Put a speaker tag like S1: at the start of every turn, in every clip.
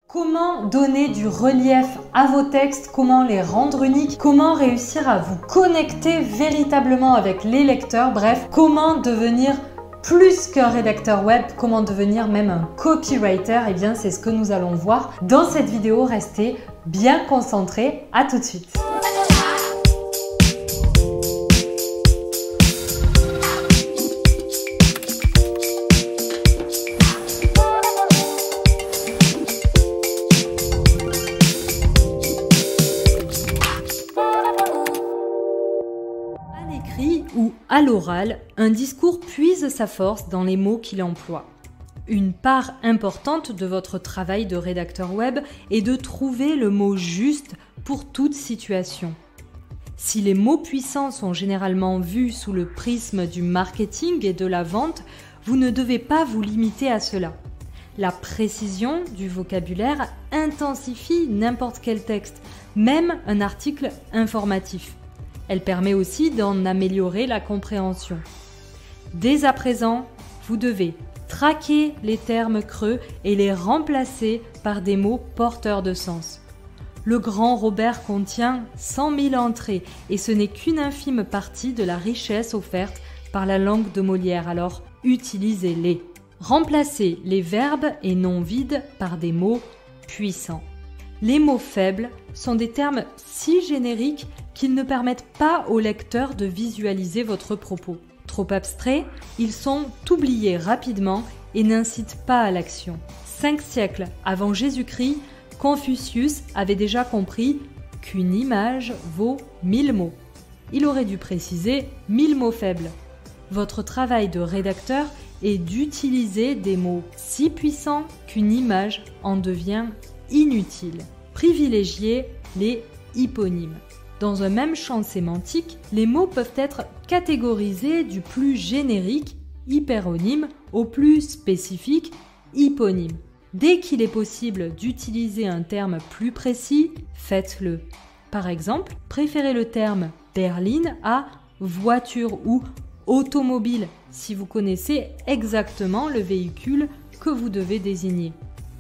S1: Comment donner du relief à vos textes, comment les rendre uniques, comment réussir à vous connecter véritablement avec les lecteurs, bref, comment devenir plus qu'un rédacteur web, comment devenir même un copywriter, et bien c'est ce que nous allons voir dans cette vidéo. Restez bien concentrés, à tout de suite. Ou à l'oral, un discours puise sa force dans les mots qu'il emploie. Une part importante de votre travail de rédacteur web est de trouver le mot juste pour toute situation. Si les mots puissants sont généralement vus sous le prisme du marketing et de la vente, vous ne devez pas vous limiter à cela. La précision du vocabulaire intensifie n'importe quel texte, même un article informatif. Elle permet aussi d'en améliorer la compréhension. Dès à présent, vous devez traquer les termes creux et les remplacer par des mots porteurs de sens. Le Grand Robert contient 100 000 entrées et ce n'est qu'une infime partie de la richesse offerte par la langue de Molière, alors utilisez-les. Remplacez les verbes et noms vides par des mots puissants. Les mots faibles sont des termes si génériques qu'ils ne permettent pas au lecteur de visualiser votre propos. Trop abstraits, ils sont oubliés rapidement et n'incitent pas à l'action. 5 siècles avant Jésus-Christ, Confucius avait déjà compris qu'une image vaut 1000 mots. Il aurait dû préciser 1000 mots faibles. Votre travail de rédacteur est d'utiliser des mots si puissants qu'une image en devient inutile. Privilégiez les hyponymes. Dans un même champ sémantique, les mots peuvent être catégorisés du plus générique, hyperonyme, au plus spécifique, hyponyme. Dès qu'il est possible d'utiliser un terme plus précis, faites-le. Par exemple, préférez le terme berline à voiture ou automobile si vous connaissez exactement le véhicule que vous devez désigner.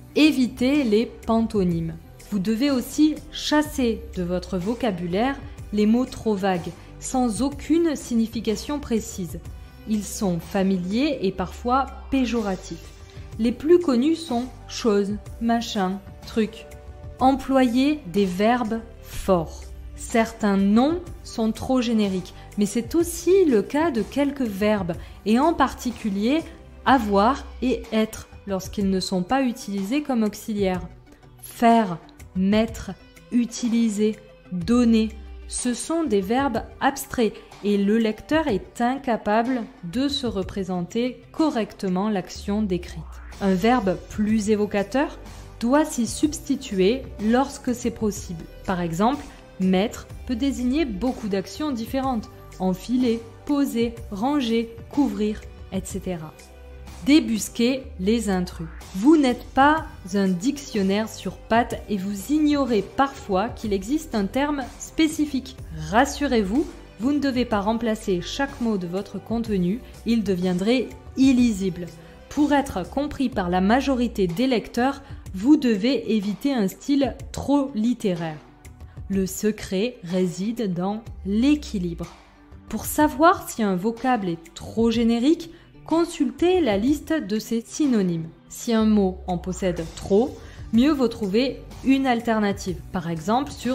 S1: Évitez les pantonymes. Vous devez aussi chasser de votre vocabulaire les mots trop vagues, sans aucune signification précise. Ils sont familiers et parfois péjoratifs. Les plus connus sont chose, machin, truc. Employez des verbes forts. Certains noms sont trop génériques, mais c'est aussi le cas de quelques verbes, et en particulier avoir et être, lorsqu'ils ne sont pas utilisés comme auxiliaires. Faire, mettre, utiliser, donner, ce sont des verbes abstraits et le lecteur est incapable de se représenter correctement l'action décrite. Un verbe plus évocateur doit s'y substituer lorsque c'est possible. Par exemple, mettre peut désigner beaucoup d'actions différentes: enfiler, poser, ranger, couvrir, etc. Débusquez les intrus. Vous n'êtes pas un dictionnaire sur pattes et vous ignorez parfois qu'il existe un terme spécifique. Rassurez-vous, vous ne devez pas remplacer chaque mot de votre contenu, il deviendrait illisible. Pour être compris par la majorité des lecteurs, vous devez éviter un style trop littéraire. Le secret réside dans l'équilibre. Pour savoir si un vocable est trop générique, consultez la liste de ses synonymes. Si un mot en possède trop, mieux vaut trouver une alternative, par exemple sur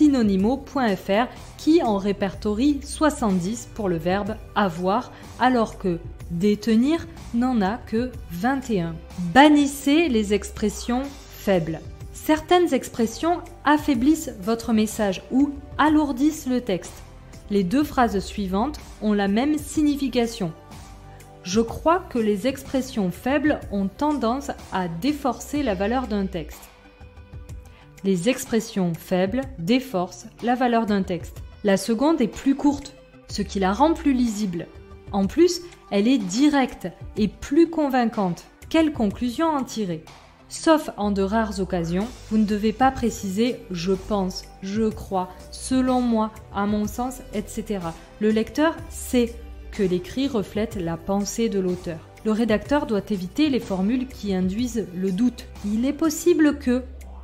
S1: synonymo.fr qui en répertorie 70 pour le verbe avoir, alors que détenir n'en a que 21. Bannissez les expressions faibles. Certaines expressions affaiblissent votre message ou alourdissent le texte. Les deux phrases suivantes ont la même signification. Je crois que les expressions faibles ont tendance à déforcer la valeur d'un texte. Les expressions faibles déforcent la valeur d'un texte. La seconde est plus courte, ce qui la rend plus lisible. En plus, elle est directe et plus convaincante. Quelle conclusion en tirer ? Sauf en de rares occasions, vous ne devez pas préciser « je pense »,« je crois »,« selon moi »,« à mon sens », etc. Le lecteur sait que l'écrit reflète la pensée de l'auteur. Le rédacteur doit éviter les formules qui induisent le doute. Il est possible que,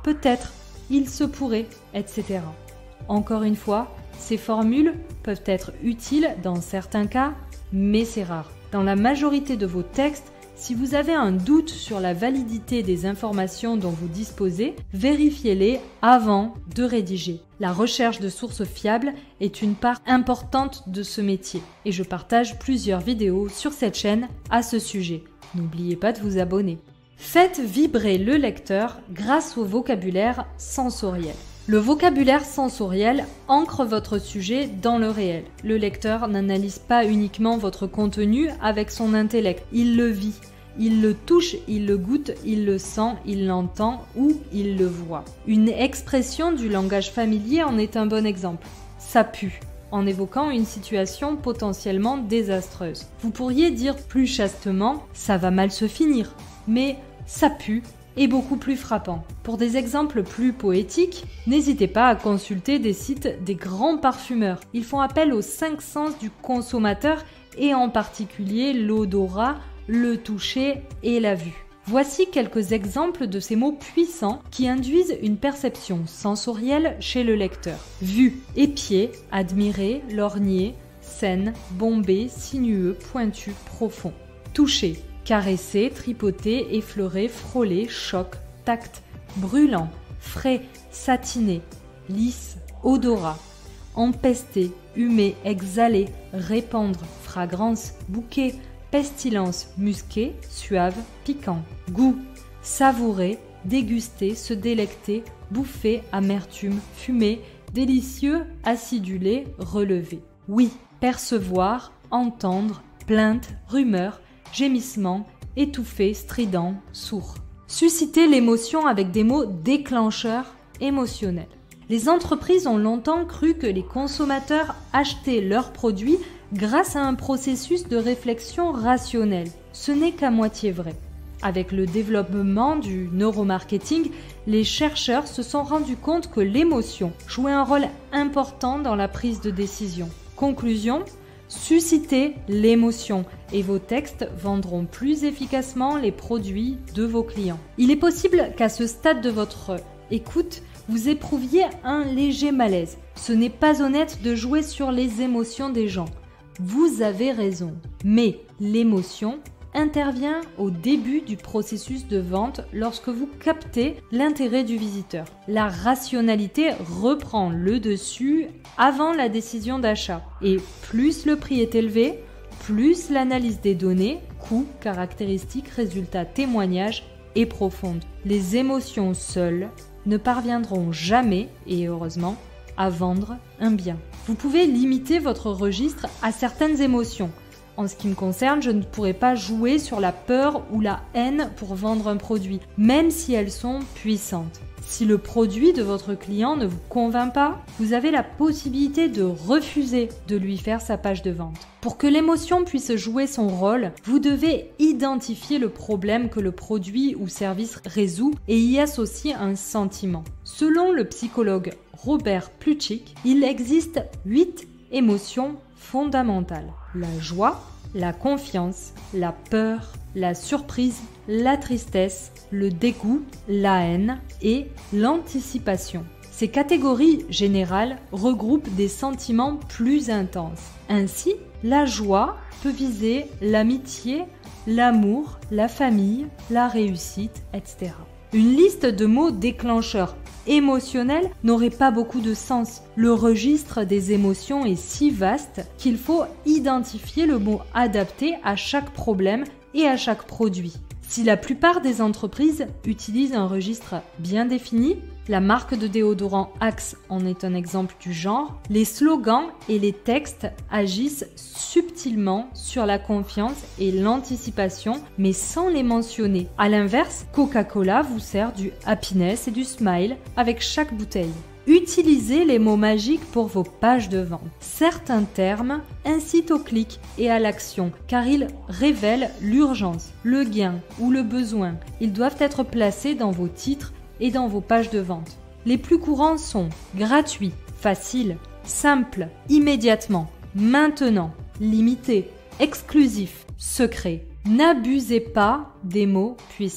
S1: peut-être, il se pourrait, etc. Encore une fois, ces formules peuvent être utiles dans certains cas, mais c'est rare. Dans la majorité de vos textes, si vous avez un doute sur la validité des informations dont vous disposez, vérifiez-les avant de rédiger. La recherche de sources fiables est une part importante de ce métier et je partage plusieurs vidéos sur cette chaîne à ce sujet. N'oubliez pas de vous abonner. Faites vibrer le lecteur grâce au vocabulaire sensoriel. Le vocabulaire sensoriel ancre votre sujet dans le réel. Le lecteur n'analyse pas uniquement votre contenu avec son intellect, il le vit. Il le touche, il le goûte, il le sent, il l'entend ou il le voit. Une expression du langage familier en est un bon exemple. Ça pue, en évoquant une situation potentiellement désastreuse. Vous pourriez dire plus chastement « ça va mal se finir », mais « ça pue » est beaucoup plus frappant. Pour des exemples plus poétiques, n'hésitez pas à consulter des sites des grands parfumeurs. Ils font appel aux 5 sens du consommateur et en particulier l'odorat, le toucher et la vue. Voici quelques exemples de ces mots puissants qui induisent une perception sensorielle chez le lecteur. Vue, épier, admirer, lorgner, saine, bombé, sinueux, pointu, profond. Toucher, caresser, tripoter, effleurer, frôler, choc, tact, brûlant, frais, satiné, lisse, odorat. Empester, humer, exhaler, répandre, fragrance, bouquet, pestilence, musqué, suave, piquant. Goût, savourer, déguster, se délecter, bouffer, amertume, fumer, délicieux, acidulé, relever. Oui, percevoir, entendre, plainte, rumeur, gémissement, étouffé, strident, sourd. Susciter l'émotion avec des mots déclencheurs émotionnels. Les entreprises ont longtemps cru que les consommateurs achetaient leurs produits grâce à un processus de réflexion rationnelle. Ce n'est qu'à moitié vrai. Avec le développement du neuromarketing, les chercheurs se sont rendus compte que l'émotion jouait un rôle important dans la prise de décision. Conclusion, suscitez l'émotion et vos textes vendront plus efficacement les produits de vos clients. Il est possible qu'à ce stade de votre écoute, vous éprouviez un léger malaise. Ce n'est pas honnête de jouer sur les émotions des gens. Vous avez raison, mais l'émotion intervient au début du processus de vente lorsque vous captez l'intérêt du visiteur. La rationalité reprend le dessus avant la décision d'achat. Et plus le prix est élevé, plus l'analyse des données, coûts, caractéristiques, résultats, témoignages est profonde. Les émotions seules ne parviendront jamais, et heureusement, à vendre un bien. Vous pouvez limiter votre registre à certaines émotions. En ce qui me concerne, je ne pourrais pas jouer sur la peur ou la haine pour vendre un produit, même si elles sont puissantes. Si le produit de votre client ne vous convainc pas, vous avez la possibilité de refuser de lui faire sa page de vente. Pour que l'émotion puisse jouer son rôle, vous devez identifier le problème que le produit ou service résout et y associer un sentiment. Selon le psychologue Robert Plutchik, il existe 8 émotions fondamentales. La joie, la confiance, la peur, la surprise, la tristesse, le dégoût, la haine et l'anticipation. Ces catégories générales regroupent des sentiments plus intenses. Ainsi, la joie peut viser l'amitié, l'amour, la famille, la réussite, etc. Une liste de mots déclencheurs émotionnels n'aurait pas beaucoup de sens. Le registre des émotions est si vaste qu'il faut identifier le mot adapté à chaque problème et à chaque produit. Si la plupart des entreprises utilisent un registre bien défini, la marque de déodorant Axe en est un exemple du genre, les slogans et les textes agissent subtilement sur la confiance et l'anticipation, mais sans les mentionner. À l'inverse, Coca-Cola vous sert du happiness et du smile avec chaque bouteille. Utilisez les mots magiques pour vos pages de vente. Certains termes incitent au clic et à l'action car ils révèlent l'urgence, le gain ou le besoin. Ils doivent être placés dans vos titres et dans vos pages de vente. Les plus courants sont gratuit, facile, simple, immédiatement, maintenant, limité, exclusif, secret. N'abusez pas des mots puissants.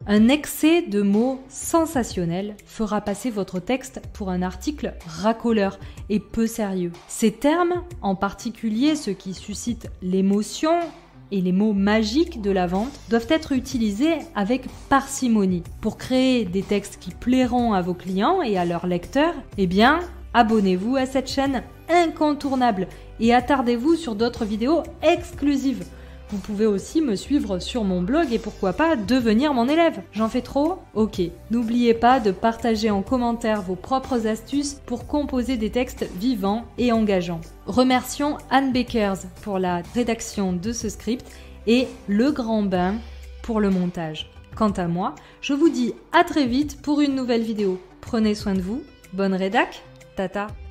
S1: Un excès de mots sensationnels fera passer votre texte pour un article racoleur et peu sérieux. Ces termes, en particulier ceux qui suscitent l'émotion et les mots magiques de la vente, doivent être utilisés avec parcimonie. Pour créer des textes qui plairont à vos clients et à leurs lecteurs, eh bien, abonnez-vous à cette chaîne incontournable et attardez-vous sur d'autres vidéos exclusives. Vous pouvez aussi me suivre sur mon blog et pourquoi pas devenir mon élève. J'en fais trop? Ok. N'oubliez pas de partager en commentaire vos propres astuces pour composer des textes vivants et engageants. Remercions Anne Beckers pour la rédaction de ce script et Le Grand Bain pour le montage. Quant à moi, je vous dis à très vite pour une nouvelle vidéo. Prenez soin de vous, bonne rédac, tata.